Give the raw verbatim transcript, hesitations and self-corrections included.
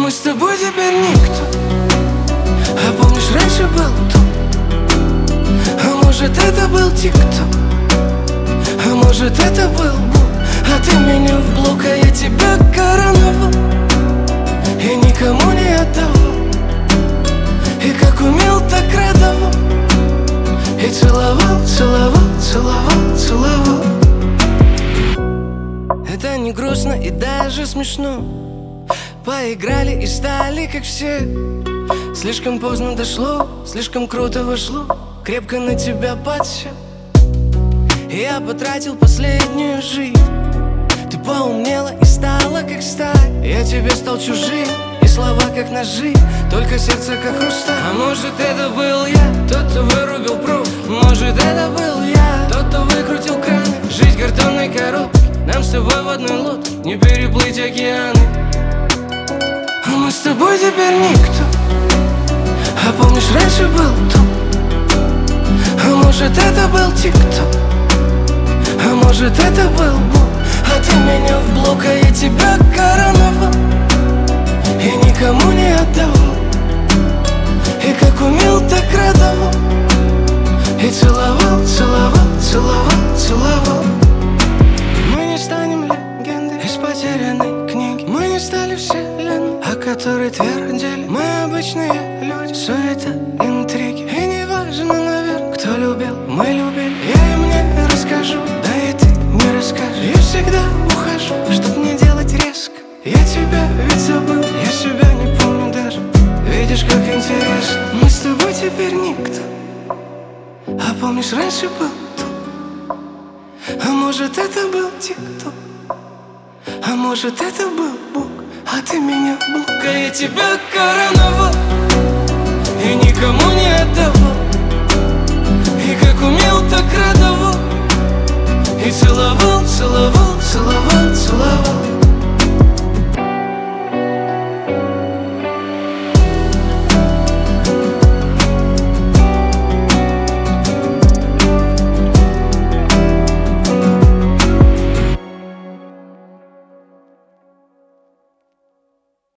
мы с тобой теперь никто. А помнишь, раньше был тут? А может, это был тик-ток? А может, это был Бог? А ты меня в блок, а я тебя короновал и никому не отдавал. И как умел, так радовал. И целовал, целовал, целовал, целовал. Это не грустно и даже смешно. Поиграли и стали как все. Слишком поздно дошло, слишком круто вошло. Крепко на тебя подсел. Я потратил последнюю жизнь. Ты поумнела и стала как сталь. Я тебе стал чужим, и слова как ножи, только сердце как хрусталь. А может, это был я, тот, кто вырубил пруд. Может, это был я, тот, кто выкрутил краны. Жизнь картонной коробки, нам с тобой в одной лодке не переплыть океаны. А мы с тобой теперь никто. А помнишь, раньше был тут? А может, это был тик-ток? А может, это был Бог? А ты меня в блок, а я тебя короновал и никому не отдавал. И как умел, так радовал. И целовал, целовал, целовал, целовал. Мы не станем легендой из потерянной книги. Мы не стали вселенной, о которой твердили. Мы обычные люди, суета, интриги. И не важно, наверное, кто любил, мы любили. Я им не расскажу, да и ты не расскажешь. Я всегда ухожу, чтоб не делать резко. Я тебя ведь забыл, я себя не помню даже. Видишь, как интересно. Мы с тобой теперь никто. А помнишь, раньше был тут? А может, это был тик-ток? А может, это был Бог? А ты меня в блок, а я тебя короновал